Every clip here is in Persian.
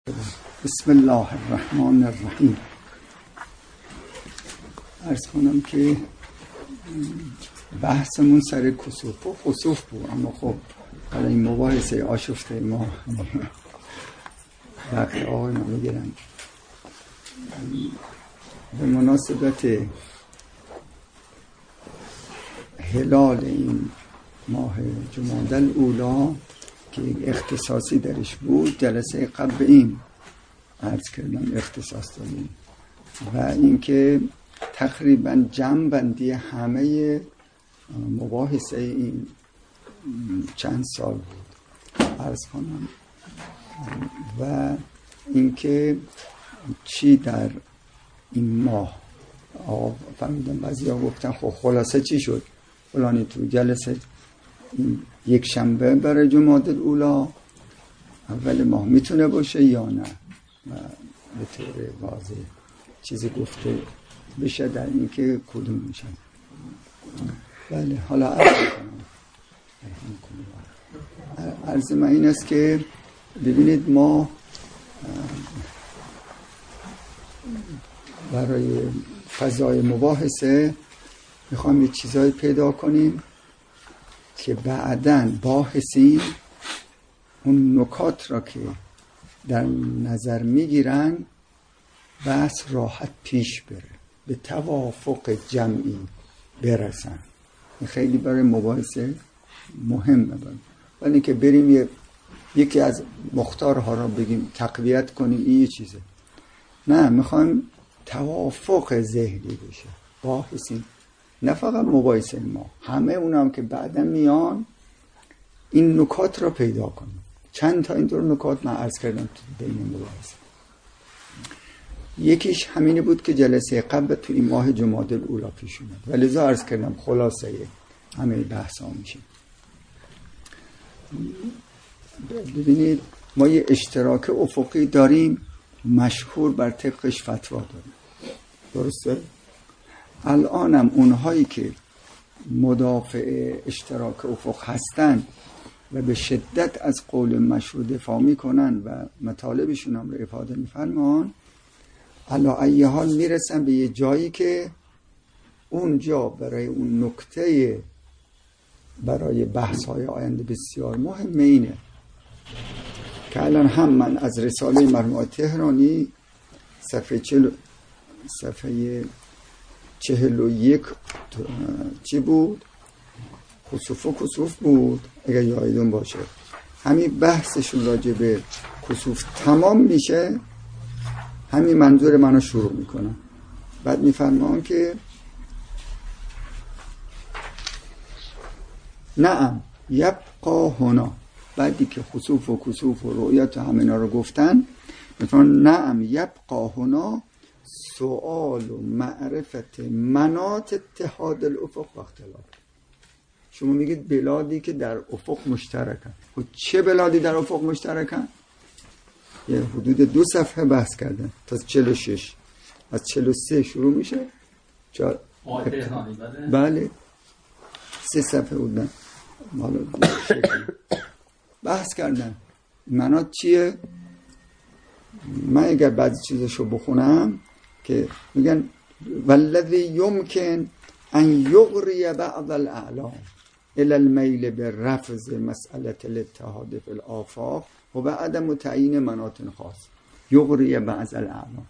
بسم الله الرحمن الرحیم. عرض کنم که بحثمون سر کسوف و خسوف بود، اما خب حالا این مباحثه آشفته ما وقت آقای ما بگیرم. به مناسبت هلال این ماه جمادی الاولی که اختصاصی درش بود، جلسه قبل این عرض کردم اختصاص داریم و اینکه تقریبا جمع بندی همه مباحثه این چند سال بود عرض کنم و اینکه چی در این ماه فهمیدم. بعضی ها گفتن خب خلاصه چی شد فلانی تو جلسه این یک شنبه برای جمادی الاولی اول ماه میتونه باشه یا نه و به طور واضح چیزی گفته بشه در این که کدوم میشن. بله حالا عرض من این است که ببینید ما برای فضای مباحثه میخوام یه چیزایی پیدا کنیم که بعداً باحثین اون نکات را که در نظر میگیرن بحث راحت پیش بره، به توافق جمعی برسن. این خیلی برای مباحثه مهمه. ولی که بریم یکی از مختارها را بگیم تقویت کنیم این یه چیزه. نه، میخوایم توافق ذهنی بشه باحثین، نه فقط مباحثه ما، همه اونم که بعدا میان این نکات را پیدا کنیم. چند تا اینطور نکات من عرض کردم تو بین مباحثه. یکیش همینی بود که جلسه قبل تو این ماه جمادی الاولی پیش اومد و لذا عرض کردم خلاصه همه بحث ها میشه. ببینید ما یه اشتراک افقی داریم مشهور بر طبقش فتوا داریم، درسته؟ الانم اونهایی که مدافع اشتراک افق هستن و به شدت از قول مشروع دفاع میکنن و مطالبشون هم رو افاده میفرمان، علی ای حال میرسن به یه جایی که اونجا برای اون نکته برای بحث های آینده بسیار مهمه اینه که الان هم من از رساله مرحوم تهرانی صفحه 41 چی بود؟ کسوف بود اگر یادتون باشه. همین بحثشون راجع به کسوف تمام میشه، همین منظور منو شروع میکنم. بعد میفرمان که نعم یبقا هنا، بعدی که خسوف و کسوف و رؤیت و همه اینا رو گفتن میفرمان نعم یبقا هنا سؤال و معرفت مناط اتحاد الافق و اختلاف. شما میگید بلادی که در افق مشترکن. خب چه بلادی در افق مشترکن؟ یه حدود 2 صفحه بحث کردن تا 46. از 43 شروع میشه. بله 3 صفحه بودن بحث کردن. مناط چیه؟ من اگر بعضی چیزشو بخونم که میگن والذی یمکن ان یغری بعض الاعلام الى المیل برفض مسئله الاتحاد فی الآفاق و عدم تعیین مناط خاص. یغری بعض الاعلام،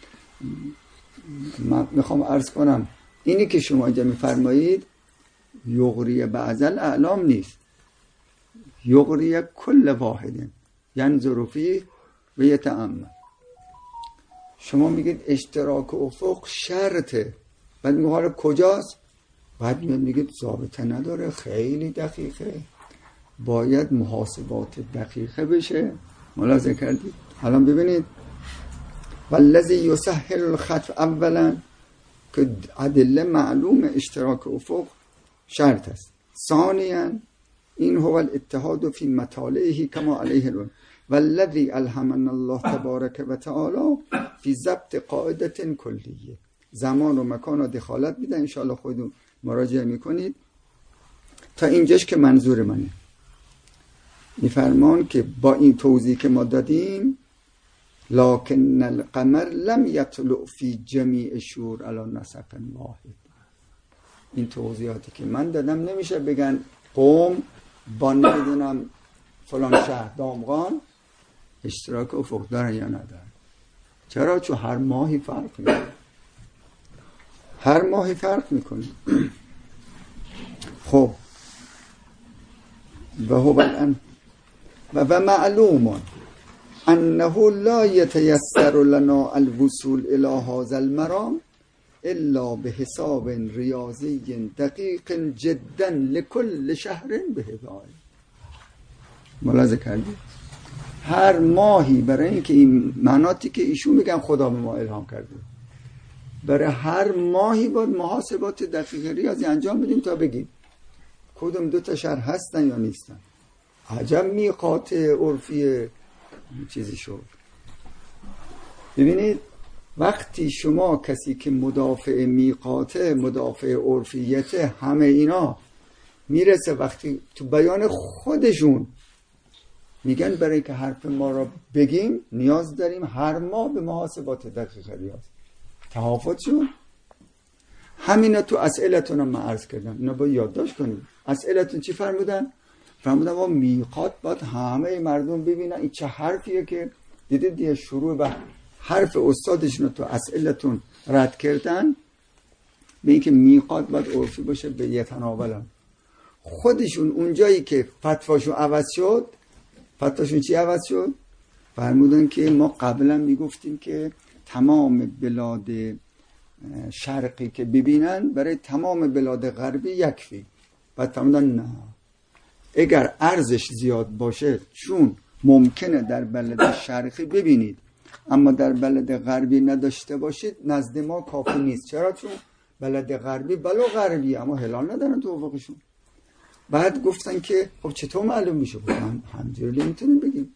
من میخوام عرض کنم اینی که شما اینجا میفرمایید یغری بعض الاعلام نیست، یغری کل واحد ینظر فیه و یتأمل. شما میگید اشتراک افق شرطه، بعد میگه کجاست؟ بعد میگید ضابطه نداره، خیلی دقیقه، باید محاسبات دقیقه بشه. ملاحظه کردید؟ الان ببینید والذی یسهل الخطف اولا که ادله معلوم اشتراک افق شرط است. ثانیا این هو الاتحاد فی مطالعه کما علیه العلم والذی الهمنا الله تبارک و تعالی فی ضبط قاعده کلیه. زمان و مکان و دخالت میده، انشاءالله خودتون مراجعه میکنید. تا اینجاش که منظور منه. میفرمان که با این توضیح که ما دادیم لکن القمر لم یطلع فی جمیع شهور علی نسق واحد. این توضیحاتی که من دادم نمیشه بگن قم با نمیدونم فلان شهر دامغان اشتراک افق دارن یا ندارن. چرا؟ چون هر ماهی فرق میکنه. هر ماهی فرق میکنه. خب و معلوم انه لا یتیسر لنا الوصول الى هذا المرام الا بحساب ریاضی دقیق جدا لكل شهر بهدای. ملاحظه کردید؟ هر ماهی برای اینکه این معناتی که ایشون میگن خدا به ما الهام کرده، برای هر ماهی باید محاسبات دقیق ریاضی انجام بدیم تا بگیم کدوم دو تا شهر هستن یا نیستن. عجب میقات عرفی چیزی شد. ببینید وقتی شما کسی که مدافع میقاته، مدافع عرفیته، همه اینا میرسه وقتی تو بیان خودشون میگن برای که حرف ما را بگیم نیاز داریم هر ماه به محاسبات دقیق ریاض. تحافظ شد. همینا تو اسئلتون هم من عرض کردم، اینا باید یادداشت کنیم. اسئلتون چی فرمودن؟ فرمودن ما میقات باید همه مردم ببینن این چه حرفیه که دیدید دیگه شروع به حرف استادشون تو اسئلتون رد کردن به اینکه میقات باید عرفی باشه به یتناولن. خودشون اونجایی که فتواشون عوض شد، فتواشون چی عوض شد؟ فرمودن که ما قبلا میگفتیم که تمام بلاد شرقی که ببینن برای تمام بلاد غربی یکفی. بعد فرمودن نه، اگر ارزش زیاد باشه چون ممکنه در بلد شرقی ببینید اما در بلد غربی نداشته باشید نزد ما کافی نیست. چرا؟ چون بلد غربی بلو غربی اما هلال ندارن تو افقشون. بعد گفتن که خب چطور معلوم میشه؟ گفتن همجوری نمیتونیم بگیم،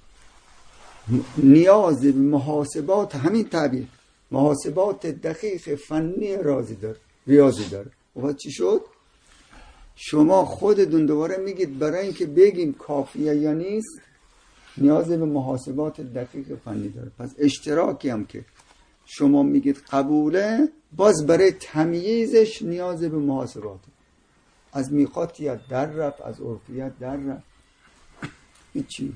نیاز به محاسبات، همین تعبیر محاسبات دقیق فنی ریاضی داره. و چی شد؟ شما خودتون دوباره میگید برای اینکه بگیم کافیه یا نیست نیاز به محاسبات دقیق فنی داره. پس اشتراکی هم که شما میگید قبوله، باز برای تمییزش نیاز به محاسبات. از میقاتیت در رفت، از عرفیت در رفت، هیچی.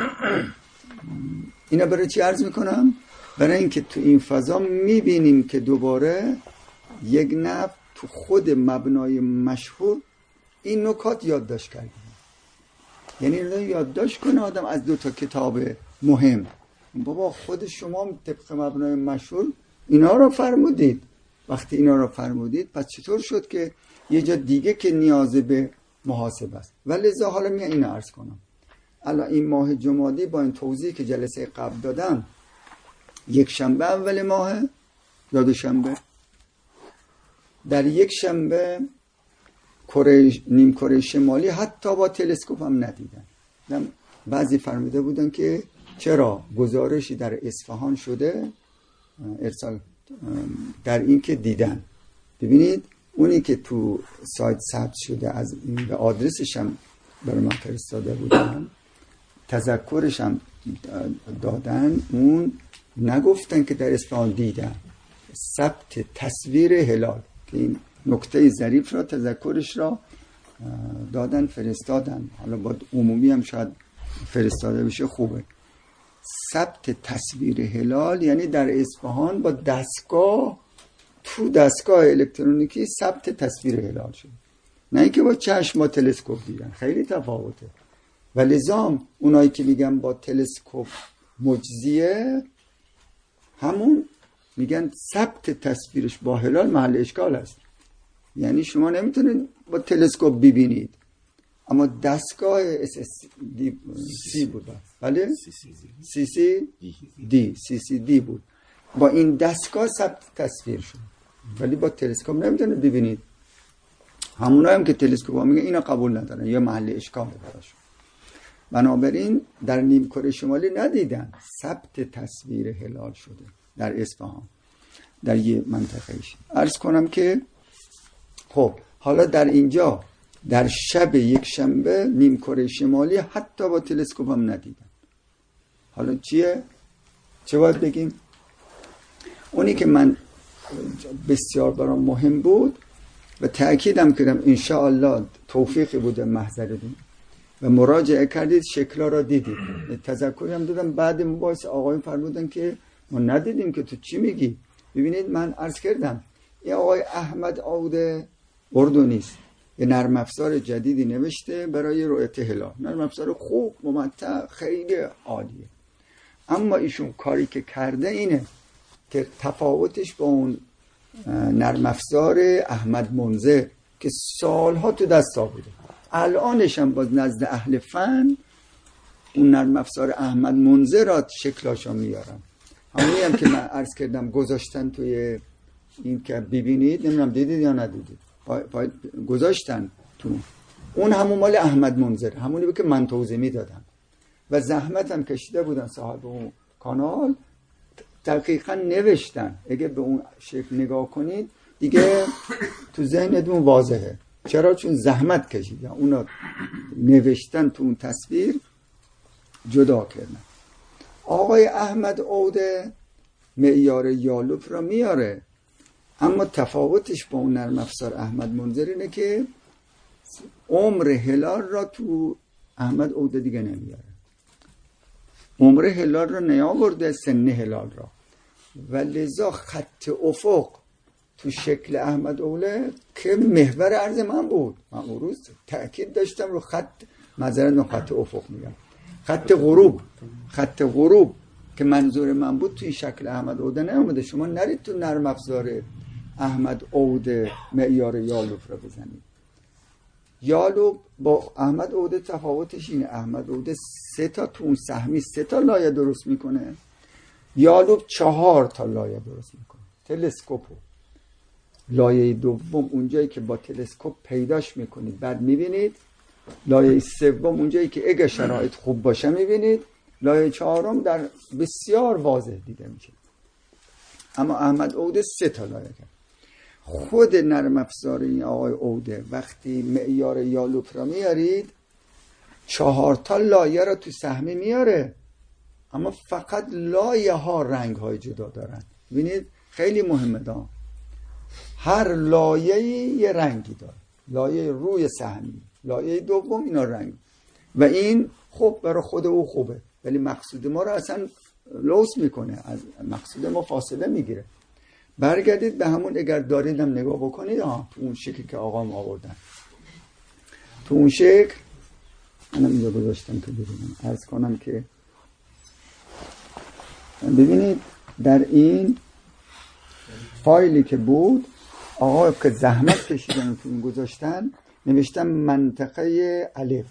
اینا برای چی عرض میکنم؟ برای اینکه تو این فضا میبینیم که دوباره یک نفر تو خود مبنای مشهور این نکات یادداشت کردیم. یعنی یادداشت کنه آدم از دو تا کتاب مهم. بابا خود شما طبق مبنای مشهور اینا رو فرمودید. وقتی اینا رو فرمودید پس چطور شد که یه جا دیگه که نیاز به محاسبه است؟ ولذا حالا میگم اینو عرض کنم. الان این ماه جمادی با این توضیح که جلسه قبل دادم، یک شنبه اول ماه یا دو شنبه، در یک شنبه نیم کره شمالی حتی با تلسکوپ هم ندیدن. بعضی فرموده بودن که چرا گزارشی در اصفهان شده ارسال در این که دیدن. ببینید اونی که تو سایت ثبت شده از این به آدرسش هم برای من فرستاده بودن، تذکرش هم دادن، اون نگفتن که در اصفهان دیدن، ثبت تصویر هلال که این نکته ظریف را تذکرش را دادن فرستادن. حالا با عمومی هم شاید فرستاده بشه خوبه. ثبت تصویر هلال یعنی در اصفهان با دستگاه، تو دستگاه الکترونیکی ثبت تصویر هلال شد، نه اینکه با چشم با تلسکوپ دیدن. خیلی تفاوته. ولذا اونایی که میگن با تلسکوپ مجزیه، همون میگن ثبت تصویرش با هلال محل اشکال است. یعنی شما نمیتونید با تلسکوپ ببینید، اما دستگاه SSD بود، بله؟ CCD بود، با این دستگاه ثبت تصویر شد، ولی با تلسکوپ نمیتونید ببینید. همونایی هم که تلسکوپ ها میگن اینا قبول ندارن یا محل اشکال براشون. بنابراین در نیم کره شمالی ندیدن، ثبت تصویر هلال شده در اصفهان در یه منطقهش. عرض کنم که خب حالا در اینجا در شب یک شنبه نیم کره شمالی حتی با تلسکوپ هم ندیدن. حالا چیه؟ چه باید بگیم؟ اونی که من بسیار برام مهم بود و تأکیدم کردم انشاءالله توفیقی بوده محضرتون و مراجعه کردید، شکلا را دیدید. تذکری هم دادم بعد مباحثه آقایون فرمودن که ما ندیدیم که تو چی میگی. ببینید من عرض کردم این آقای احمد عود اردنی است، یه نرم افزار جدیدی نوشته برای رؤیت هلال، نرم افزار خوب ممتع خیلی عالیه. اما ایشون کاری که کرده اینه که تفاوتش با اون نرم افزار احمد منذر که سالها تو دستا بوده، الانش هم باز نزد اهل فن اون نرم افزار احمد منذر را شکلاشو میارن. همونی هم که من عرض کردم گذاشتن توی این که ببینید، نمیدونم دیدید یا ندیدید، گذاشتن تو اون همون مال احمد منذر، همونی که من توضیح میدادم و زحمت هم کشیده بودن صاحب اون کانال، دقیقا نوشتن. اگه به اون شکل نگاه کنید دیگه تو ذهنتون واضحه چرا، چون زحمت کشیدن، اونا نوشتن تو اون تصویر جدا کردن. آقای احمد عوده معیار یالوف را میاره، اما تفاوتش با اون نرم افزار احمد منذر اینه که عمر هلال را تو احمد عوده دیگه نمیاره، عمر هلال را نیاورده، سن هلال را، و لذا خط افق تو شکل احمد اوله که محور عرض من بود، من اون روز تأکید داشتم رو خط، معذرت خط افق میگم، خط غروب که منظور من بود توی شکل احمد عوده نیامده. شما نرید تو نرم افزار احمد عوده معیار یالوف رو بزنید. یالوف با احمد عوده تفاوتش اینه، احمد عوده 3 تا تو اون سهمی 3 تا لایه درست میکنه، یالوف 4 تا لایه درست میکنه. تلسکوپو لایه دوم اونجایی که با تلسکوپ پیداش میکنید بعد میبینید، لایه سوم اونجایی که اگه شرایط خوب باشه میبینید، لایه 4 در بسیار واضح دیده میشه. اما احمد عوده 3 تا لایه کرد. خود نرم افزار این آقای عوده وقتی معیار یالوف را میارید 4 تا لایه را تو سهمی میاره، اما فقط لایه ها رنگ های جدا دارن. ببینید خیلی مهمه دا، هر لایه یه رنگی داره، لایه روی سهمی، لایه دوم اینا رنگ، و این خب برای خود او خوبه، ولی مقصود ما رو اصلا لوس میکنه، از مقصود ما فاصله میگیره. برگردید به همون، اگر داریدم نگاه بکنید تو اون شکل که آقام آوردن، تو اون شکل منم اینجا گذاشتم که ببینم، عرض کنم که ببینید در این فایلی که بود آقا که زحمت کشیدن تو این گذاشتن، نوشتن منطقه الف،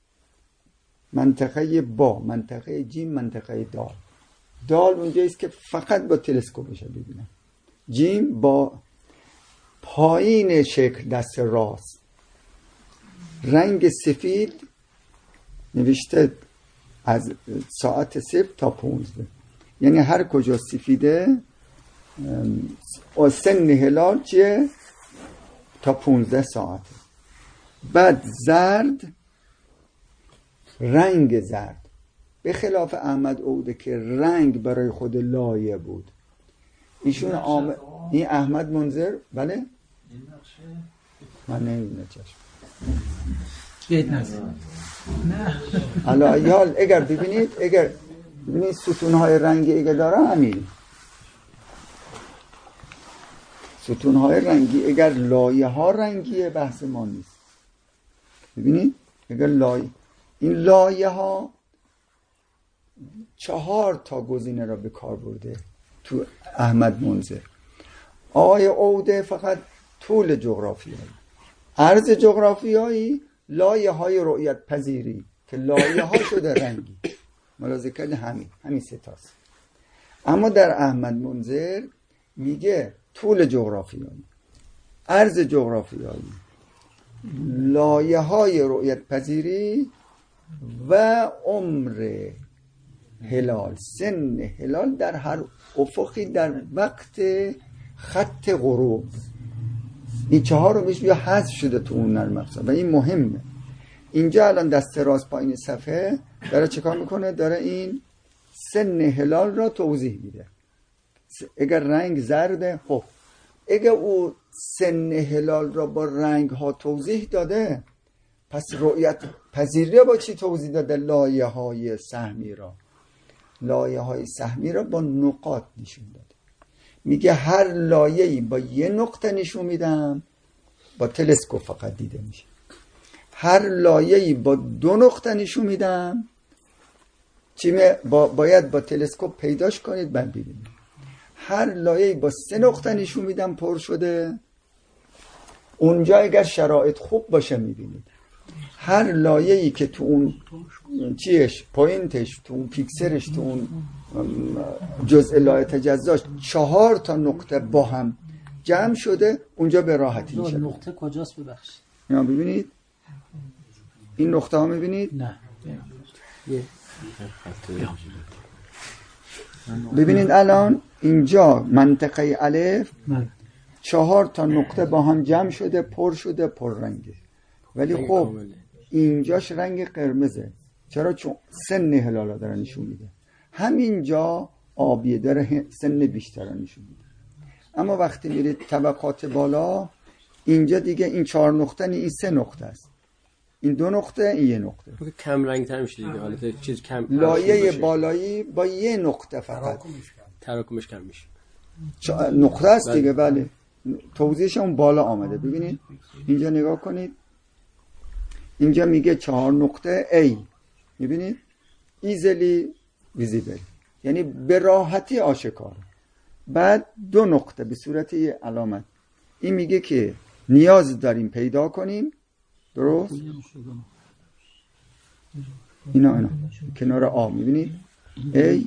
منطقه با، منطقه جیم، منطقه دال. دال اونجاییست که فقط با تلسکوپ بشه ببینن، جیم با پایین شکل دست راست، رنگ سفید نوشته از ساعت 0 تا 15، یعنی هر کجا سفیده سن هلال چیه؟ تا 15 ساعته. بعد زرد، رنگ زرد، به خلاف احمد عوده که رنگ برای خود لایه بود. ایشون این احمد منذر، بله؟ من نمیدونم چشم گید نزد نه اگر ببینید ستونهای رنگی اگر داره همین ستونهای رنگی، اگر لایه ها رنگیه بحث ما نیست. ببینید اگر این لایه ها 4 تا گزینه را به کار برده تو احمد منذر. آقای عوده فقط طول جغرافیایی، عرض جغرافیایی، لایه های رؤیت پذیری که لایه ها شده رنگی، ملاحظه کرده همین 3 تاست. اما در احمد منذر میگه طول جغرافیایی، عرض جغرافیایی، لایه های رؤیت پذیری و عمر هلال، سن هلال در هر افقی در وقت خط غروب. این 4 رو میشه حذف شده تو اون نرم افزار و این مهمه. اینجا الان دست راست پایین صفحه داره چیکار میکنه؟ داره این سن هلال را توضیح میده. اگر رنگ زرده، خب اگر او سن هلال را با رنگ ها توضیح داده، پس رؤیت پذیری با چی توضیح داده؟ لایه های سهمی را. لایه های سهمی را با نقاط نشون داده. میگه هر لایه‌ای با یه نقطه نشون میدم، با تلسکوپ فقط دیده میشه. هر لایه‌ای با 2 نقطه نشون میدم، باید با تلسکوپ پیداش کنید بعد ببینید. هر لایه‌ای با 3 نقطه نشون میدم پر شده، اونجا اگر شرایط خوب باشه میبینید. هر لایه‌ای که تو اون پوینتش، تو اون پیکسلش، تو اون جزء لایه تجزاش 4 تا نقطه با هم جمع شده، اونجا به راحتی میشه. نقطه کجاست ببخشید؟ اینا ببینید، این نقطه ها میبینید؟ نه. ببینید الان اینجا منطقه الف 4 تا نقطه با هم جمع شده، پر شده، پر رنگه. ولی خب اینجاش رنگ قرمزه. چرا؟ چون سن هلالا داره نشون میده. همینجا آبیه داره سن بیشتر نشون میده. اما وقتی میرید طبقات بالا، اینجا دیگه این 4 نقطه نی، این 3 نقطه است. این 2 نقطه، این 1 نقطه. کم رنگ تر میشه دیگه. حالت چیز کم، لایه بالایی با 1 نقطه فقط تراکمش کم میشه. نقطه است دیگه. بله، توضیحش اون بالا آمده. ببینید اینجا نگاه کنید، اینجا میگه 4 نقطه A، میبینید easily visible، یعنی به راحتی آشکار. بعد 2 نقطه به صورت یه علامت، این میگه که نیاز داریم پیدا کنیم. درست؟ اینا کنار آ میبینید A،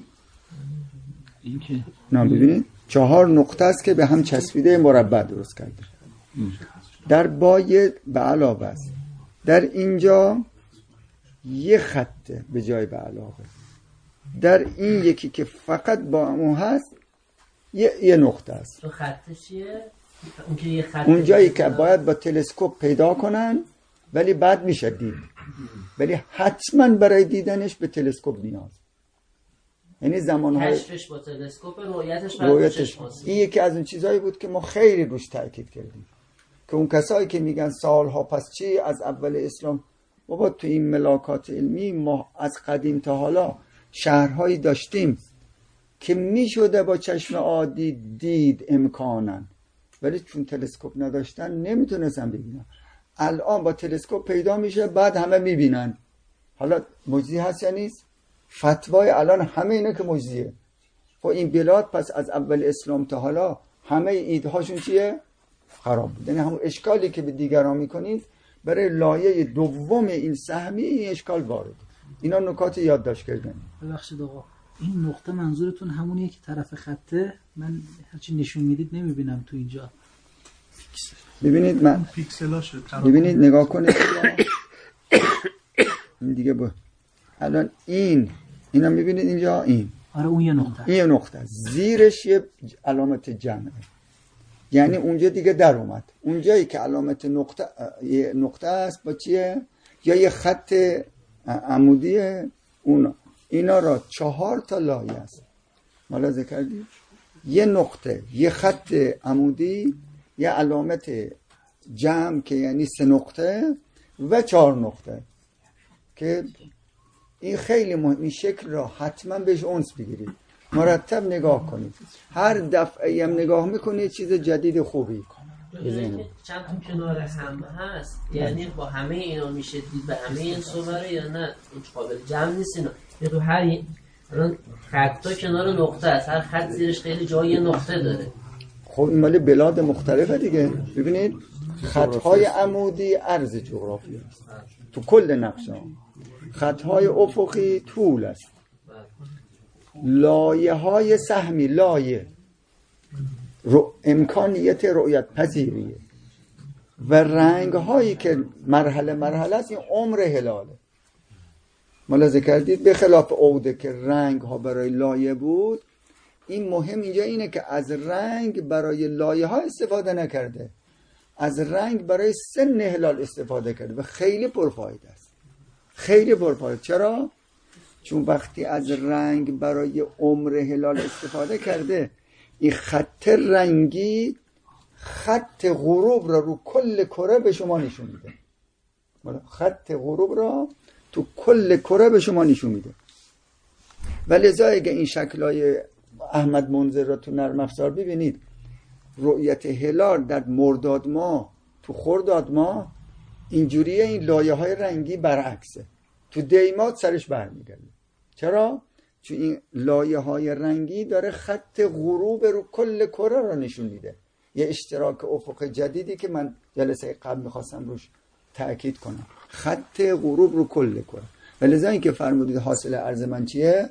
نه ببینید 4 نقطه است که به هم چسبیده مربع درست کرده. در بای به علاوه است. در اینجا یه خطه به جای به علاوه. در این یکی که فقط با اون هست یه نقطه است. تو خطه چیه؟ اون جایی که باید با تلسکوپ پیدا کنن ولی بعد میشه دید. ولی حتما برای دیدنش به تلسکوپ نیاز. یعنی زمانهای کشفش با تلسکوپ، رویتش این یکی از اون چیزایی بود که ما خیلی روش تاکید کردیم، که اون کسایی که میگن سالها پس چی از اول اسلام، بابا تو این ملاکات علمی ما از قدیم تا حالا شهرهایی داشتیم که میشده با چشم عادی دید امکانا، ولی چون تلسکوپ نداشتن نمیتونستن ببینن. الان با تلسکوپ پیدا میشه، بعد همه میبینن. حالا معجزه هست یا نیست؟ فتوای الان همه اینه که معجزه. خب این بلاد پس از اول اسلام تا حالا همه ایدهاشون چیه؟ خراب بود. یعنی همون اشکالی که به دیگران میکنید برای لایه دوم این سهمی این اشکال وارد. اینا نکات یادداشت کردن. ببخشید آقا، این نقطه منظورتون همونیه که طرف خطه؟ من هرچی نشون میدید نمیبینم تو اینجا. ببینید من ببینید نگاه کنید این دیگه الان اینا میبینید اینجا این. آره اون یه نقطه. این نقطه زیرش یه علامت جمعه، یعنی اونجا دیگه در اومد. اونجایی که علامت نقطه است با چیه؟ یا یه خط عمودیه. اینا را 4 تا لایه است. ملاحظه کردید؟ یه نقطه، یه خط عمودی، یه علامت جمع که یعنی 3 نقطه و 4 نقطه، که این خیلی مهم. این شکل را حتما بهش اونس بگیرید، مرتب نگاه کنید. هر دفعه هم نگاه میکنید چیز جدید خوبی چند تا کنار هم هست، یعنی با همه اینا میشه دید به همه این صوره یا نه قابل جمع نیست اینا؟ یا تو هر خطا کنار نقطه است، هر خط زیرش خیلی جای نقطه داره. خب این مالی بلاد مختلفه دیگه. ببینید خطهای عمودی عرض جغرافی است تو کل نقشه، خطهای افقی طول است، لایه های سهمی لایه امکانیت رؤیت پذیریه، و رنگ هایی که مرحله مرحله است این عمر هلاله. ملاحظه کردید؟ به خلاف عوده که رنگ ها برای لایه بود، این مهم اینجا اینه که از رنگ برای لایه ها استفاده نکرده، از رنگ برای سن هلال استفاده کرده و خیلی پرفایده است. خیلی پرفایده. چرا؟ چون وقتی از رنگ برای عمر هلال استفاده کرده، این خط رنگی خط غروب را رو کل کره به شما نشون میده. خط غروب را تو کل کره به شما نشون میده. و لذا اگه این شکلای احمد منظر را تو نرم افزار ببینید، رؤیت هلال در مرداد ماه تو خرداد ماه اینجوریه، این لایه های رنگی برعکسه، تو دیمات سرش برمیگرده. چرا؟ چون این لایه های رنگی داره خط غروب رو کل کره را نشون میده. یه اشتراک افق جدیدی که من جلسه قبل میخواستم روش تأکید کنم، خط غروب رو کل کره. ولذا این که فرمودید حاصل عرض من چیه؟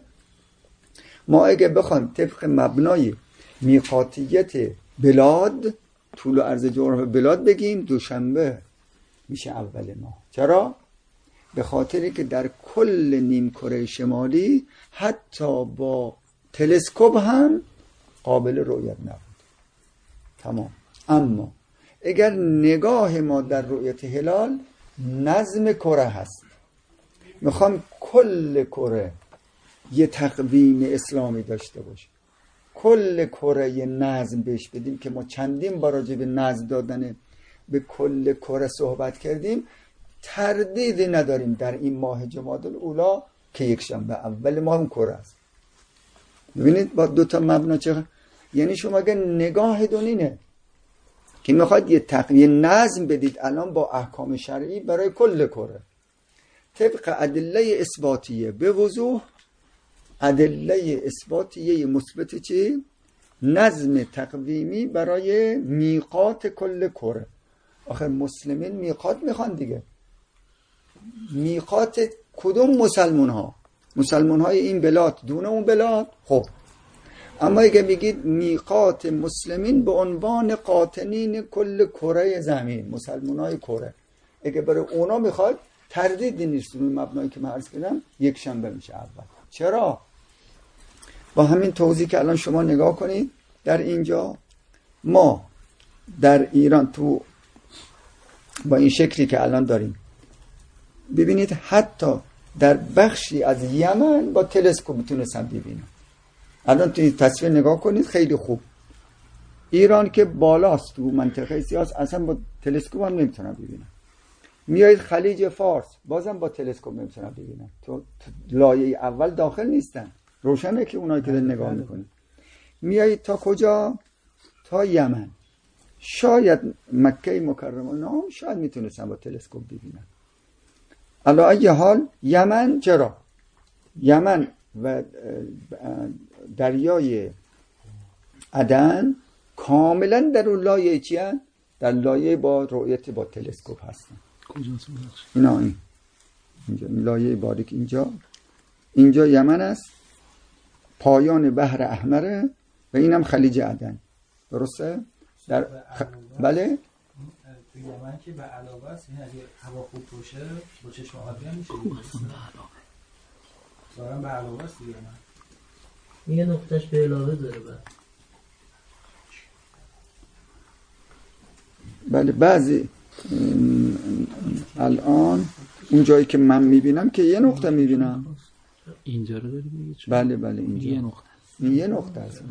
ما اگه بخوایم طبق مبنای میقاتیت بلاد، طول و عرض جغرافی بلاد بگیم، دوشنبه میشه اول ماه. چرا؟ به خاطری که در کل نیمکره شمالی حتی با تلسکوپ هم قابل رؤیت نبود. تمام. اما اگر نگاه ما در رؤیت هلال نظم کره هست، میخوام کل کره یه تقویم اسلامی داشته باشه، کل کره یه نظم بهش بدیم که ما چندین بار راجع به نظم دادن به کل کره صحبت کردیم، تردیدی نداریم در این ماه جمادی الاولی که یک شنبه اول ماه اون کره است. ببینید با دو تا مبنا چه، یعنی شما اگه نگاه دونینه که میخواد یه تقویم نظم بدید الان با احکام شرعی برای کل کره، طبق ادله اثباتیه، به وضوح ادله اثباتیه مثبت چی؟ نظم تقویمی برای میقات کل کره. آخر مسلمین میقات میخوان دیگه. میقات کدوم مسلمون های این بلاد دون اون بلاد؟ خب اما اگه بگید میقات مسلمین به عنوان قاطنین کل کره زمین، مسلمون های کره، اگه برای اونا میخواد تردیدی نیست روی مبنایی که من عرض کردم یک شنبه میشه اول. چرا؟ با همین توضیح که الان شما نگاه کنید در اینجا، ما در ایران تو با این شکلی که الان داریم، ببینید حتی در بخشی از یمن با تلسکوپ میتونستم ببینم. الان توی تصویر نگاه کنید خیلی خوب. ایران که بالاست تو منطقه سیاس، اصلا با تلسکوپ هم نمیتونم ببینم. میایید خلیج فارس، بازم با تلسکوپ نمیتونم ببینم. تو لایه اول داخل نیستن، روشنه که اونایی که نگاه میکنید. میایید تا کجا؟ تا یمن. شاید مکه مکرمه نام شاید میتونستم با تلسکوپ ببینم. علی ای حال یمن، چرا؟ یمن و دریای عدن کاملا در اون لایه چی هست؟ در لایه با رؤیت با تلسکوپ هستن. کجاست؟ اینا اینجا این لایه باریک اینجا یمن است، پایان بحر احمره و اینم خلیج عدن. درسته؟ بله؟ تو یمن که به علاوه است، این اگه هوا خوب باشه با چشم آبی هم میشه. دارم به علاوه است یمن. یه نقطهش به علاوه داره. بله بعضی الان اون جایی که من میبینم که یه نقطه میبینم. اینجا رو داری میگی؟ بله اینجا یه نقطه. این یه نقطه است.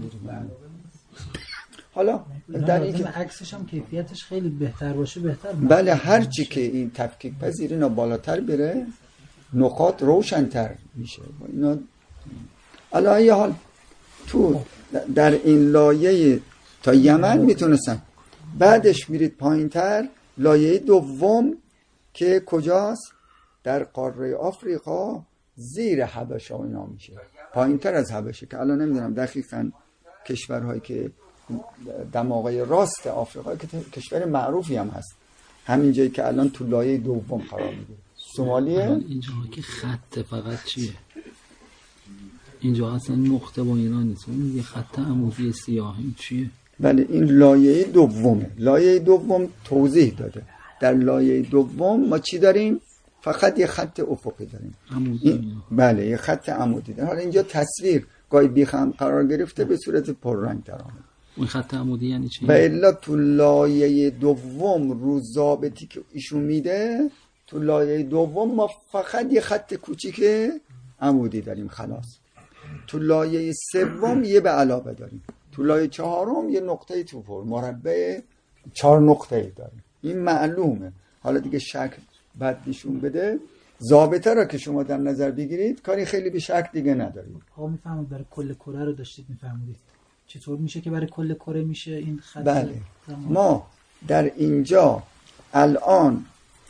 حالا در این که عکسش هم کیفیتش خیلی بهتر باشه بهتر. بله هر چی که این تفکیک پذیری اینا بالاتر بره نقاط روشن‌تر میشه. اینا الان یه حال تو در این لایه تا یمن میتونستم، بعدش میرید پایینتر لایه دوم که کجاست؟ در قاره آفریقا زیر حبشه اینا میشه، پایینتر از حبشه که الان نمیدونم دقیقاً کشورهایی که دماغه راست آفریقا که کشور معروفی هم هست، همین جایی که الان تو لایه دوم قرار میگیره. سومالیه. اینجا که خط فقط چیه؟ اینجا اصلا نقطه با ایران نیست، اون یه خط عمودی سیاهی چیه؟ بله این لایه دومه. لایه دوم توضیح داده. در لایه دوم ما چی داریم؟ فقط یه خط افقی داریم. بله یه خط عمودی داریم. حالا اینجا تصویر گاهی بیخم قرار گرفته به صورت پررنگ تر آمده. اون خط عمودی یعنی چی؟ و الا تو لایه دوم رو ضابطی که ایشون میده، تو لایه دوم ما فقط یه خط کوچیک عمودی داریم خلاص. تو لایه سوم یه به علاوه داریم. تو لایه چهارم یه نقطه تو پر مربع 4 نقطه داریم. این معلومه. حالا دیگه شکل بعد نشون بده. ضابطه را که شما در نظر بگیرید کاری خیلی به شکل دیگه ندارید. ها میفهمید برای کل کره رو داشتید میفهمید چطور میشه که برای کل کره میشه این خط؟ بله. ما در اینجا الان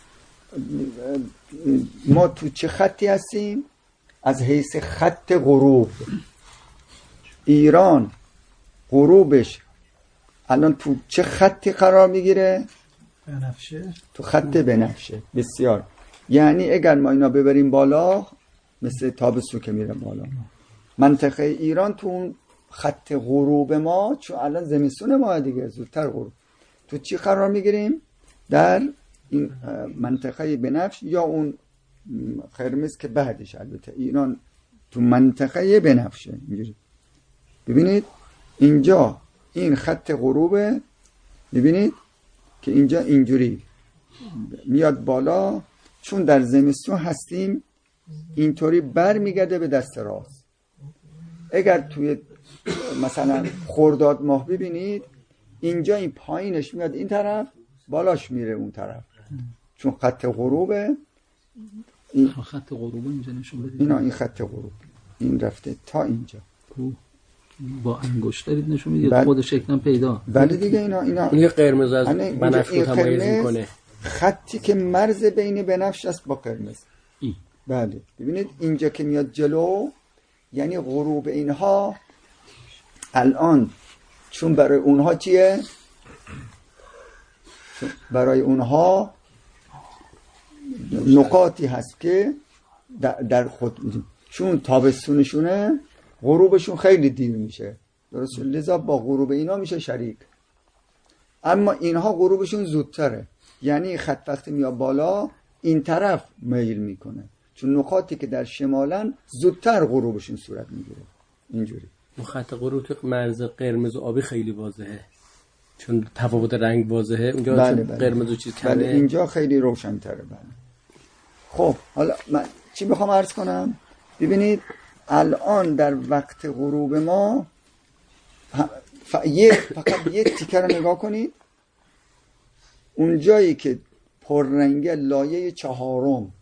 ما تو چه خطی هستیم؟ از حیث خط غروب ایران غروبش الان تو چه خطی قرار میگیره؟ بنفشه. تو خط بنفشه. بسیار. یعنی اگر ما اینا ببریم بالا مثل تابستون که میره بالا، منطقه ایران تو اون خط غروب ما، چون الان زمستون ما دیگه زودتر غروب، تو چی قرار میگیریم؟ در این منطقه بنفش یا اون قرمز که بعدش. البته ایران تو منطقه بنفشه. اینجوری ببینید اینجا این خط غروبه، ببینید که اینجا اینجوری میاد بالا، چون در زمستون هستیم اینطوری بر میگرده به دست راست. اگر توی مثلا خرداد ماه ببینید اینجا این پایینش میاد این طرف، بالاش میره اون طرف، چون خط غروبه. این خط غروب اینجا نشون بدید. این خط غروب این رفته تا اینجا. با انگشت دارید نشون میدید خود شکلم پیدا. بله دیگه این قرمز از بنفش رو تمایز میکنه. خطی که مرز بین بنفش است با قرمز. بله ببینید اینجا که میاد جلو یعنی غروب اینها الان، چون برای اونها چیه؟ برای اونها نقاطی هست که در خود، چون تابستونشونه غروبشون خیلی دیر میشه، درست؟ لذا با غروب اینا میشه شریک. اما اینها غروبشون زودتره، یعنی خط وقتی میاد بالا این طرف میل میکنه، چون نقاطی که در شمالن زودتر غروبشون صورت میگیره. اینجوری اون خط غروب تو مرز قرمز و آبی خیلی واضحه، چون تفاوت رنگ واضحه اونجا. بله قرمز و چیز کمه. بله اینجا خیلی روشن تره. بله. خب حالا من چی بخوام عرض کنم؟ ببینید الان در وقت غروب ما فقط یه تیکه رو نگاه کنید. اون جایی که پررنگه لایه چهارم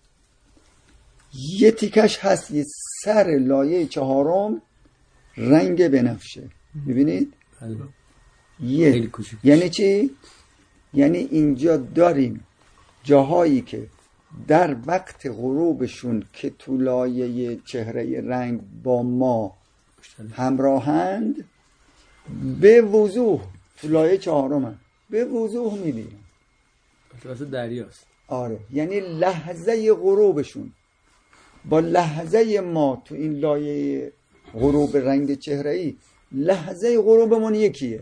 یه تیکش هست، یه سر لایه چهارم رنگ بنفشه. ببینید یه یعنی چی؟ یعنی اینجا داریم جاهایی که در وقت غروبشون که تو لایه چهره رنگ با ما همراهند به وضوح تو لایه چهارم به وضوح میبینیم. واسه دریاست. آره یعنی لحظه غروبشون با لحظه ما تو این لایه غروب رنگ چهره‌ای، لحظه غروبمون یکیه.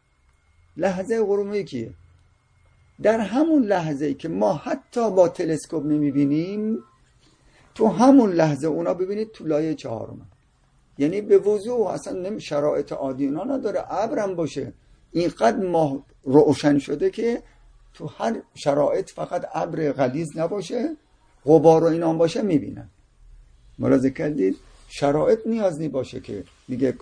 لحظه غروب یکیه. در همون لحظه‌ای که ما حتی با تلسکوپ نمیبینیم، تو همون لحظه اونا ببینید تو لایه چهارم، یعنی به وضوح. اصلا شرایط عادی اونا نداره، ابرم باشه اینقدر ماه روشن شده که تو هر شرایط فقط ابر غلیظ نباشه، غبار و اینا باشه میبینن. ملاحظه کردید؟ شرایط نیاز نی باشه که دیگه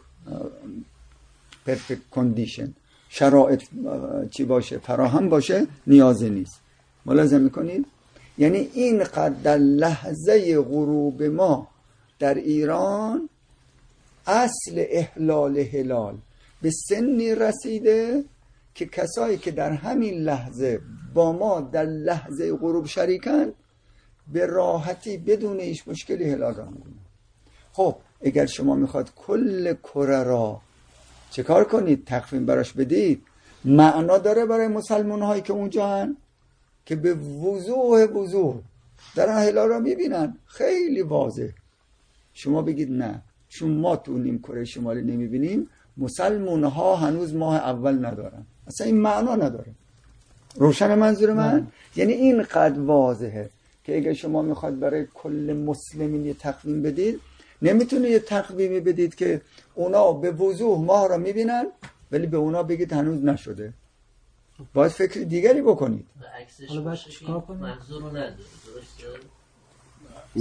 پرفکت کندیشن، شرایط چی باشه فراهم باشه نیازی نیست. ملاحظه میکنید؟ یعنی اینقدر در لحظه غروب ما در ایران اصل احلال هلال به سنی رسیده که کسایی که در همین لحظه با ما در لحظه غروب شریکن به راحتی بدون هیچ مشکلی هلال را می‌بینن. خب اگر شما میخواد کل کره را چه کار کنید؟ تقویم براش بدید، معنا داره برای مسلمان هایی که اونجا هن که به وضوح دارن هلال را میبینن، خیلی واضح. شما بگید نه چون ما تو نیم کره شمالی نمیبینیم، مسلمان ها هنوز ماه اول ندارن، اصلا این معنا نداره. روشن منظور من؟ یعنی اینقدر واضحه که اگر شما میخواد برای کل مسلمین یه تقویم بدید، نمیتونه یه تقویمی بدید که اونا به وضوح ماه را میبینن ولی به اونا بگید هنوز نشده. باید فکر دیگری بکنید. حالا باید چیکار کنید؟ منظور رو نداره، درسته؟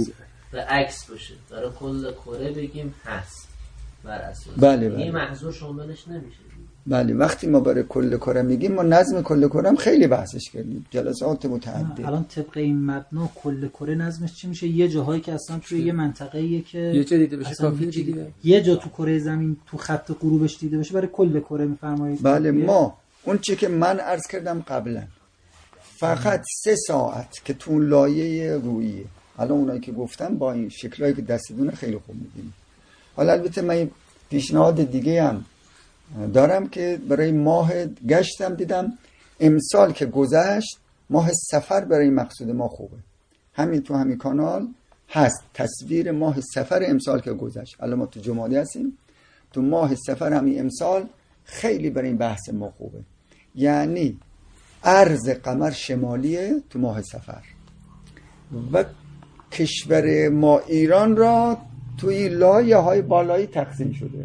و عکس باشه، برای کل کره بگیم هست بر اساس بله. این محظور شاملش نمیشه. بله، وقتی ما برای کل کره میگیم، ما نظم کل کره هم خیلی بحثش کردیم، جلسات متعدد. الان طبق این مبنا کل کره نظمش چی میشه؟ یه جاهایی که اصلا توی یه منطقه‌ایه که یه جا دیده بشه کافیه دیگه. یه جا تو کره زمین تو خط غروبش دیده بشه برای کل کره میفرمایید. بله، ما اون چی که من عرض کردم قبلا، فقط 3 ساعت که تو لایه رویه، الان اونایی که گفتم با این شکلایی که دستتونه خیلی خوب می‌بینید. حالا البته من پیشنهاد دیگه هم دارم که برای ماه گشتم دیدم امسال که گذشت ماه صفر برای مقصود ما خوبه. همین تو همین کانال هست تصویر ماه صفر امسال که گذشت. الان ما تو جمادی هستیم، تو ماه صفر همین امسال خیلی برای این بحث ما خوبه. یعنی عرض قمر شمالیه تو ماه صفر و کشور ما ایران را توی لایه های بالایی تقسیم شده.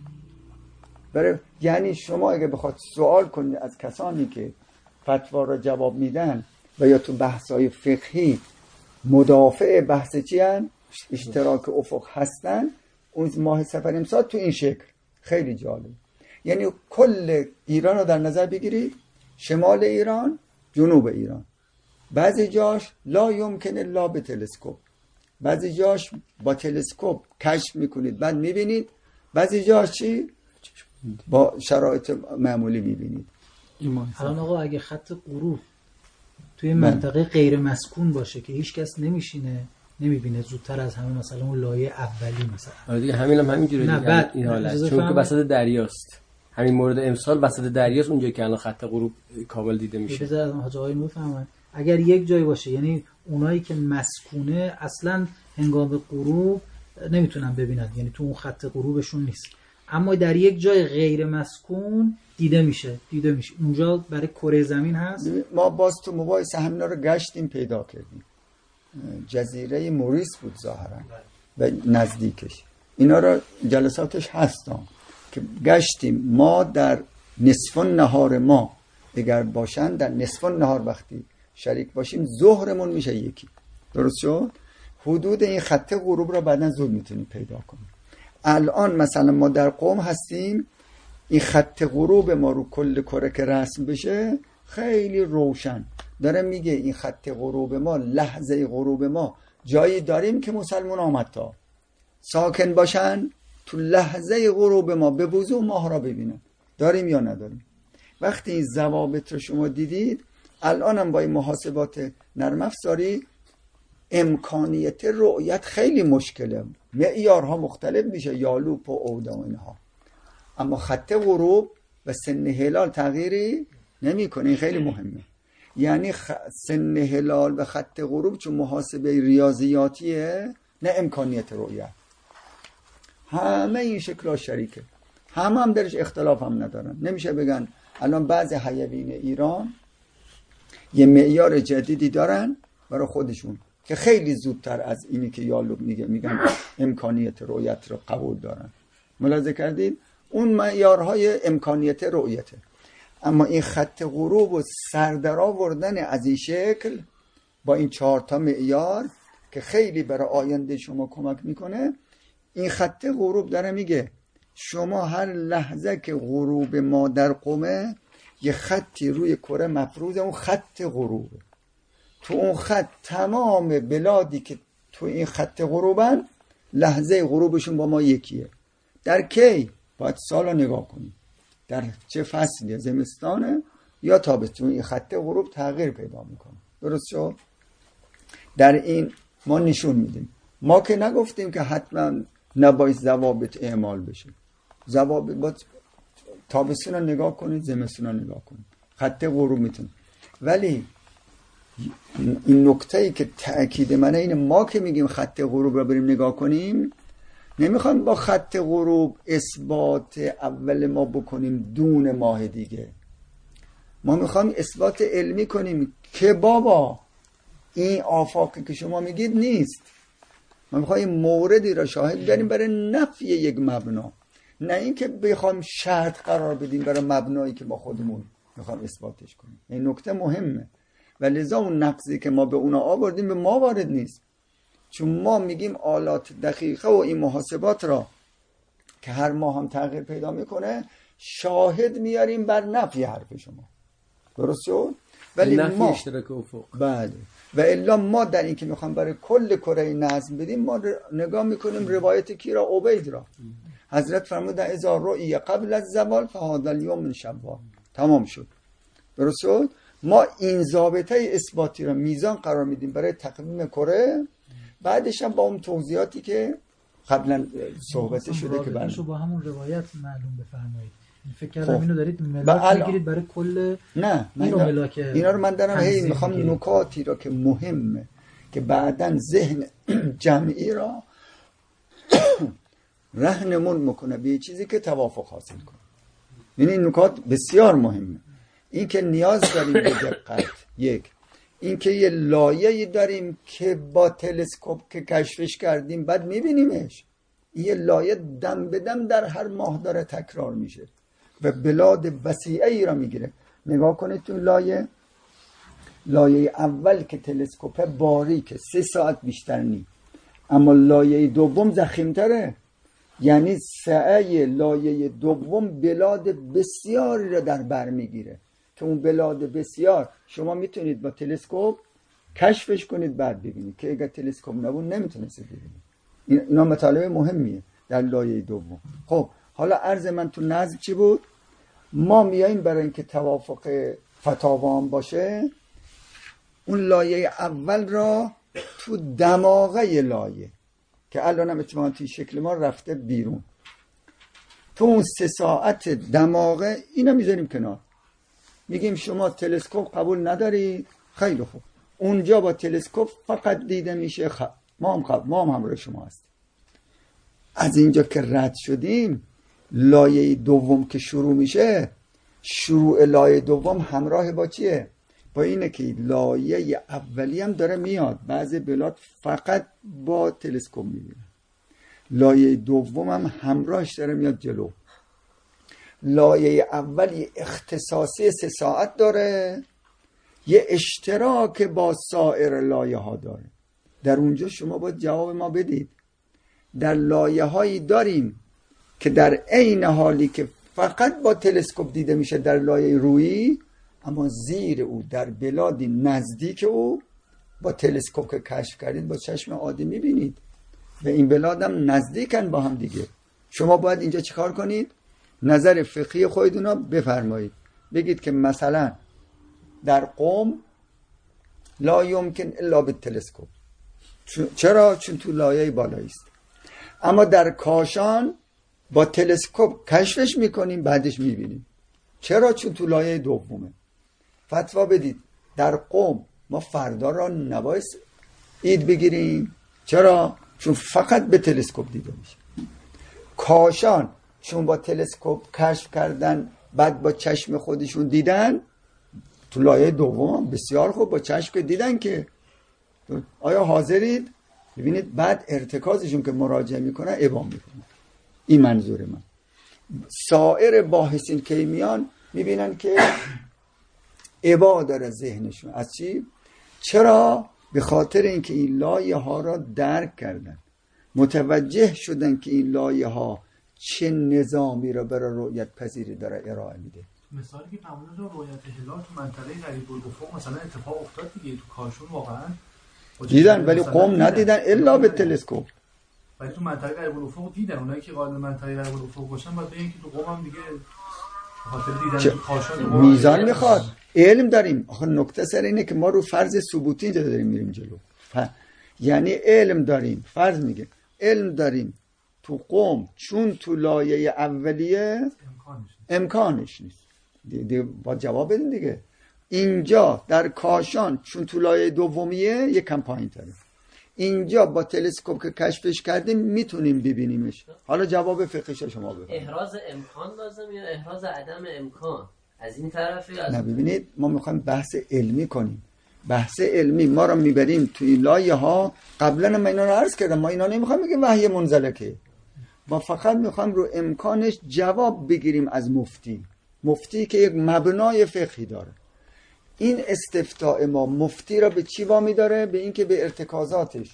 یعنی شما اگه بخواد سوال کنید از کسانی که فتوا را جواب میدن و یا تو بحث‌های فقهی مدافع بحث چی هن؟ اشتراک افق هستن، اون ماه صفر امسال تو این شکل خیلی جالب. یعنی کل ایران رو در نظر بگیرید، شمال ایران، جنوب ایران، بعضی جاش لا یمکن الا به تلسکوپ، بعضی جاش با تلسکوپ کشف میکنید بعد میبینید، بعضی جاش چی؟ با شرایط معمولی میبینید. الان آقا اگه خط غروب توی منطقه غیر مسکون باشه که هیچ کس نمیشینه نمیبینه زودتر از همه، مثلا اون لایه اولی مثلا، آره دیگه همین هم همینجوره دیگه این حالت، چون که وسط دریاست. همین مورد امسال وسط دریاست، اونجایی که الان خط غروب کامل دیده میشه. بذار حاج آقای میفهمن اگر یک جایی باشه، یعنی اونایی که مسکونه اصلا هنگام غروب نمیتونن ببینن، یعنی تو اون خط غروبشون نیست، اما در یک جای غیر مسکون دیده میشه اونجا برای کره زمین هست. ما باز تو مباحث همینا رو گشتیم پیدا کردیم. جزیره موریس بود ظاهرا و نزدیکش، اینا رو جلساتش هستم که گشتیم. ما در نصف النهار ما اگر باشن، در نصف النهار وقتی شریک باشیم ظهرمون میشه یکی. درست شد؟ حدود این خط غروب رو بعداً زود میتونیم پیدا کنیم. الان مثلا ما در قم هستیم، این خط غروب ما رو کل کره که رسم بشه خیلی روشن داره میگه این خط غروب ما، لحظه غروب ما جایی داریم که مسلمان آمد تا ساکن باشن تو لحظه غروب ما به وضوح ماه را ببینن، داریم یا نداریم. وقتی این ضوابط رو شما دیدید، الان هم با این محاسبات نرم افزاری امکانیت رؤیت خیلی مشکله، معیارها مختلف میشه، یالوپ و اودا و اینها، اما خط غروب و سن هلال تغییری نمیکنه. این خیلی مهمه. یعنی سن هلال و خط غروب چون محاسبه ریاضیاتیه، نه امکانیت رؤیت. همه این شکل‌ها شریکه، هم درش اختلاف هم ندارن. نمیشه بگن الان بعضی حیوین ایران یه معیار جدیدی دارن برای خودشون که خیلی زودتر از اینی که یالوب میگن امکانیت رؤیت رو قبول دارن. ملاحظه کردید؟ اون معیارهای امکانیت رؤیته. اما این خط غروب و سردرآوردن از این شکل با این 4 تا معیار که خیلی برای آینده شما کمک میکنه. این خط غروب داره میگه شما هر لحظه که غروب ما در قمه، یه خطی روی کره مفروضه، اون خط غروبه. تو اون خط تمام بلادی که تو این خط غروبن لحظه غروبشون با ما یکیه. در کی؟ باید سالو نگاه کنیم، در چه فصلی، زمستانه یا تابستون، این خط غروب تغییر پیدا میکنه. درست شد؟ در این ما نشون میدیم. ما که نگفتیم که حتما نباید ضوابط اعمال بشه. ضوابط باید تابستون رو نگاه کنید، زمستون رو نگاه کنید، خط غروب میتونه. ولی این نکته‌ای که تأکید منه اینه، ما که میگیم خط غروب رو بریم نگاه کنیم، نمیخوام با خط غروب اثبات اول ما بکنیم دون ماه دیگه. ما میخوام اثبات علمی کنیم که بابا این آفاقی که شما میگید نیست. ما میخوایم موردی را شاهد بیاریم برای نفی یک مبنا، نه اینکه بخوام شرط قرار بدیم برای مبنایی که ما خودمون میخوام اثباتش کنیم. این نکته مهمه و لذا اون نقضی که ما به اونا آوردیم به ما وارد نیست. چون ما میگیم آلات دقیقه و این محاسبات را که هر ماه هم تغییر پیدا میکنه شاهد میاریم بر نفی حرف شما. درست شد؟ ولی ما اشتراک افق بله و الا ما در این که میخوام برای کل کره نظم بدیم ما نگاه میکنیم روایت کی را؟ عبید را. حضرت فرمودن اذا رؤی قبل الزوال فهذا اليوم من شوال. تمام شد. درست شد؟ ما این ضابطه اثباتی را میزان قرار میدیم برای تقویم کره، بعدش هم با اون توضیحاتی که قبلا صحبت شده که بعد با همون روایت معلوم بفرمایید. فکر کردم اینو دارید ملاک میگیرید برای کل. نه اینا رو من دارم میخوام نکاتی را که مهمه که بعداً ذهن جمعی را رهنمون میکنه به چیزی که توافق حاصل کنه. یعنی نکات بسیار مهمه. این که نیاز داریم به دقت، یک این که یه لایه‌ای داریم که با تلسکوپ که کشفش کردیم بعد میبینیمش، این یه لایه دم به دم در هر ماه داره تکرار میشه و بلاد وسیعی را میگیره. نگاه کنید تو لایه اول که تلسکوپ باریکه 3 ساعت بیشتر نی، اما لایه دوم ضخیم‌تره. یعنی سعه لایه دوم بلاد بسیاری را در بر میگیره که اون بلاد بسیار شما میتونید با تلسکوپ کشفش کنید بعد ببینید که اگر تلسکوپ نبود نمیتونید ببینید. اینا مطالب مهمیه در لایه دوم. خب حالا عرض من تو نظم چی بود؟ ما میاییم برای اینکه توافق فتاوام باشه اون لایه اول را تو دماغه لایه که الان هم اتفاقا توی شکل ما رفته بیرون، تو اون 3 ساعت دماغه اینا میذاریم کنار، میگیم شما تلسکوپ قبول نداری، خیلی خوب اونجا با تلسکوپ فقط دیده میشه ما هم همراه شما هستیم. از اینجا که رد شدیم لایه دوم که شروع میشه، شروع لایه دوم همراه با چیه؟ با اینه که لایه اولی هم داره میاد، بعضی بلاد فقط با تلسکوپ میبینه، لایه دوم هم همراهش داره میاد جلو. لایه اولی اختصاصی 3 ساعت داره، یه اشتراک با سایر لایه ها داره. در اونجا شما باید جواب ما بدید. در لایه هایی داریم که در عین حالی که فقط با تلسکوپ دیده میشه در لایه رویی، اما زیر او در بلادی نزدیک او با تلسکوپ که کشف کردید با چشم عادی میبینید و این بلاد هم نزدیکن با هم دیگه. شما باید اینجا چیکار کنید؟ نظر فقهی خودتون رو بفرمایید، بگید که مثلا در قم لا یمکن الا بالتلسکوپ. چرا؟ چون تو لایه بالایی است. اما در کاشان با تلسکوپ کشفش میکنیم بعدش میبینیم. چرا؟ چون تو لایه دومه. فتوا بدید در قم ما فردا را نباید عید بگیریم. چرا؟ چون فقط به تلسکوپ دیده میشه. کاشان چون با تلسکوپ کشف کردن بعد با چشم خودشون دیدن، تو لایه دوم بسیار خوب با چشم که دیدن که آیا حاضرید؟ ببینید بعد ارتکازشون که مراجعه میکنن ابام میکنن. این منظور من. سایر باحثین که میان میبینن که ابا داره ذهنشون. از چی؟ چرا؟ به خاطر اینکه این لایه ها را درک کردن، متوجه شدن که این لایه ها چه نظامی را برای رؤیت پذیری داره ارائه میده. مثالی که معمولا رو رؤیت هلال تو منطقه غریب الافق مثلا اتفاق افتاد دیگه، تو کاشون واقعا دیدن ولی قم ندیدن الا به تلسکوپ. ولی تو منطقه غریب الافق دیدن. اونایی که قائل منطقه غریب الافق باشن باید بگن که تو قم هم دیگه خاطر دیدن تو کاشون میزان میخواد. علم داریم. آخه نکته سر اینه که ما رو فرض ثبوتی اینجا داریم میریم جلو. یعنی علم داریم، فرض میگه علم داریم تو قم چون تو لایه اولیه امکانش نیست. دیگه با جواب بدین دیگه. اینجا در کاشان چون تو لایه دومیه یک کم پایین تره، اینجا با تلسکوپ که کشفش کردیم میتونیم ببینیمش. حالا جواب فقهش شما بفرمایید. احراز امکان لازم یا احراز عدم امکان از این طرفی؟ از نه ببینید ما میخوایم بحث علمی کنیم. بحث علمی ما رو میبریم توی لایه ها. قبلا من اینا رو عرض کردم، ما اینا نمیخوایم بگیم وحی منزلکه، ما فقط میخوایم رو امکانش جواب بگیریم از مفتی که یک مبنای فقهی داره. این استفتاء ما مفتی را به چی وامی داره؟ به اینکه به ارتکازاتش،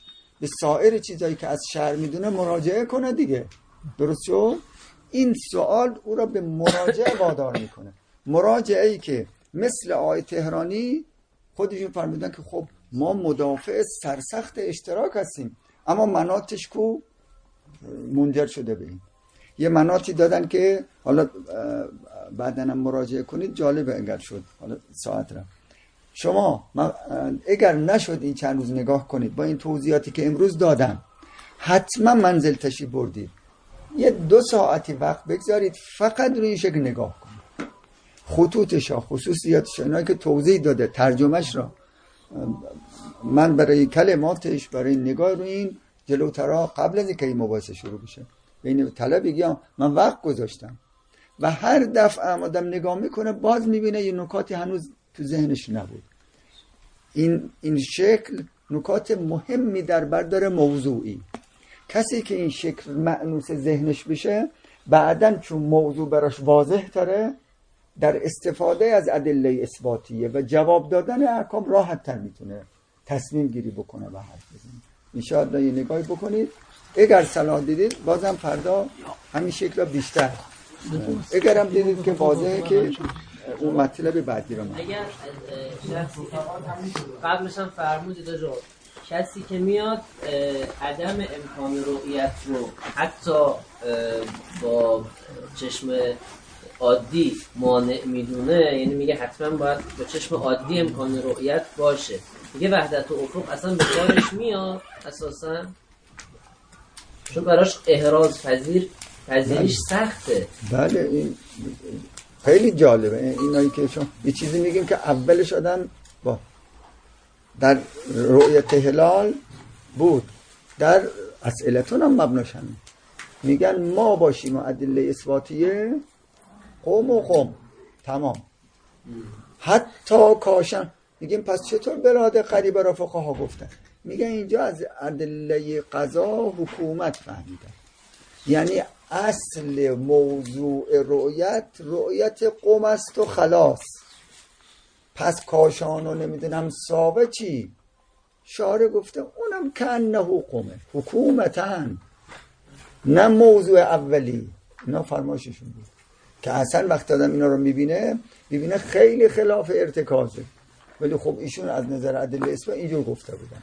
به سایر چیزایی که از شرع میدونه مراجعه کنه دیگه. درست شد؟ این سوال او را به مراجعه وادار میکنه. مراجعه‌ای که مثل آقای تهرانی خودشون فرمودن که خب ما مدافع سرسخت اشتراک هستیم، اما مناطش کو منجر شده به این. یه مناطی دادن که حالا بعداً هم مراجعه کنید، جالبه اگر شد، حالا ساعت را شما اگر نشد این چند روز نگاه کنید با این توضیحاتی که امروز دادم، حتما منزل تشریف بردید یه 2 ساعتی وقت بگذارید فقط روی این شکل نگاه کنید، خطوطش، خصوصیاتش، اینایی که توضیح داده، ترجمهش را. من برای کلماتش، برای نگاه روی این جلوترا قبل از اینکه این مباحثه شروع بشه بین طلب بگم من وقت گذاشتم و هر دفعه آدم نگاه میکنه باز میبینه یه نکاتی هنوز تو ذهنش نبود. این شکل نکات مهمی در بر داره موضوعی. کسی که این شکل مأنوس ذهنش بشه بعدن چون موضوع براش واضح تره در استفاده از ادله اثباتیه و جواب دادن احکام راحت تر میتونه تصمیم گیری بکنه و حرف بزنه. انشاءالله یه نگاهی بکنید، اگر صلاح دیدید بازم فردا همین شکل بیشتر، اگر هم دیدید که واضحه که اون مطلب بعدی رو اگر قبلش هم فرمودید آجا کسی که میاد عدم امکان رؤیت رو حتی با چشم عادی مانع میدونه، یعنی میگه حتما باید با چشم عادی امکان رؤیت باشه، میگه وحدت و افق اصلا به کارش میاد اساسا، چون براش احراز پذیریش سخته. بله این خیلی جالبه. اینایی که شما یه چیزی میگیم که اولش آدم با در رؤیت هلال بود، در اسئلتون هم مبناش همین میگن ما باشیم و ادله اثباتیه قوم و قوم تمام، حتی کاشن. میگیم پس چطور بلاد قریبه را فقها گفتن؟ میگن اینجا از ادله قضا حکومت فهمیدن، یعنی اصل موضوع رؤیت قوم است و خلاص. پس کاشان و نمیدونم ساوه چی؟ شارع گفته اونم که انه قومه حکومتن، نه موضوع اولی. اینا فرمایششون بود که اصلا وقت آدم اینا رو میبینه خیلی خلاف ارتکازه، ولی خب ایشون از نظر ادله اثبات اینجور گفته بودن.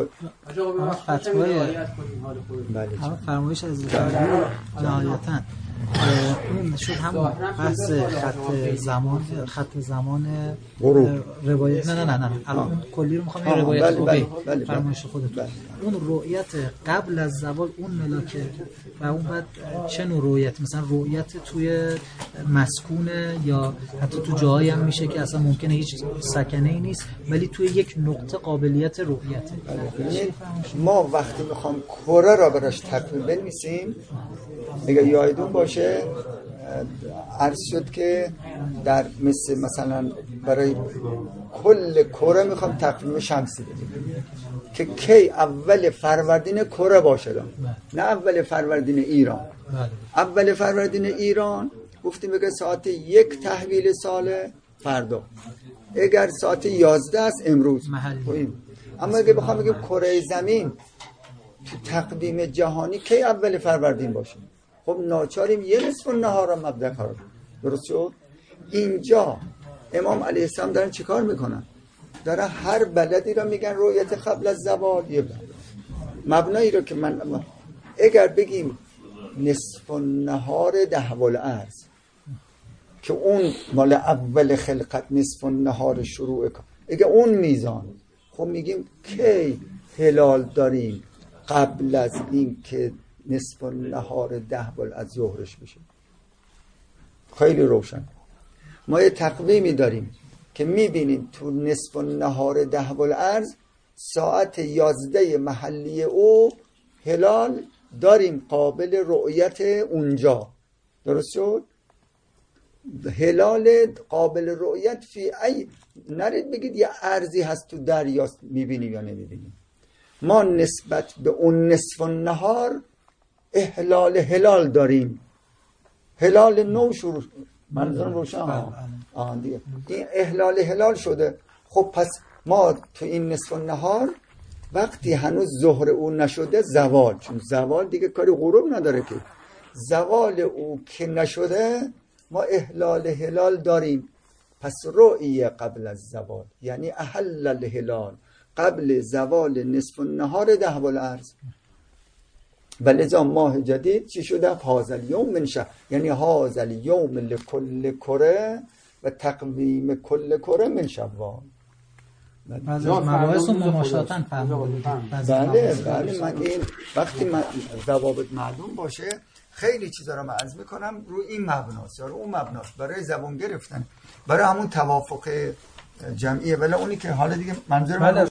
فرمایش از نهایتاً اون شد همون بحث خط زمان روایت. نه الان کلی رو میخوام روایت خوبه فرمایش خودتون. اون رؤیت قبل از زوال اون ملاکه و اون بعد چه نوع رؤیت؟ مثلا رؤیت توی مسکونه یا حتی تو جاهایی هم میشه که اصلا ممکنه هیچ سکنه‌ای نیست ولی توی یک نقطه قابلیت رؤیته. ما وقتی میخوام کره را براش تقویم بنویسیم، اگه یادتون باشه عرض شد که در مثلا برای کل کره میخوام تقویم شمسی بدیم که کی اول فروردین کره باشه، نه اول فروردین ایران. اول فروردین ایران گفتیم اگه ساعت 1 تحویل سال فردا، اگر ساعت 11 است امروز. اما اگه بخوام بگیم کره زمین تو تقویم جهانی کی اول فروردین باشه، خب ناچاریم یه نصف النهار را مبدأ قرار بدیم. درست شد؟ اینجا امام علیه السلام دارن چه کار میکنن؟ دارن هر بلدی را میگن رؤیت قبل از زوال. یه مبنایی رو که من اگر بگیم نصف النهار دهو الارض که اون مال اول خلقت نصف النهار شروع کن، اگه اون میزان، خب میگیم کی هلال داریم قبل از این که نصف النهار 10 از ظهرش بشه. خیلی روشن. ما یه تقویمی داریم که میبینیم تو نصف النهار 10 الارض ساعت 11 محلی او هلال داریم قابل رؤیت اونجا. درست شد؟ هلال قابل رؤیت فی ای نرید بگید یه ارزی هست تو دریاست میبینیم یا نمیبینیم. ما نسبت به اون نصف النهار احلال هلال داریم، هلال نو شروع. منظورم روشن دیگه این احلال هلال شده. خب پس ما تو این نصف النهار وقتی هنوز ظهر او نشده زوال، چون زوال دیگه کاری غروب نداره که، زوال او که نشده ما احلال هلال داریم. پس رؤیه قبل از زوال، یعنی احل الهلال قبل زوال نصف النهار دهب الارض. ولذا ماه جدید چی شده؟ هازل یوم من شهر، یعنی هازل یوم لکل کره و تقویم کل کره من شوال. بعضی از مباحث و مماشاتن فهمیدید. بله من این وقتی من ضوابط معلوم باشه خیلی چیزا رو من عرض میکنم روی این مبناست یا روی اون مبناست، برای زبون گرفتن، برای همون توافق جمعیه. ولی اونی که حالا دیگه منظور من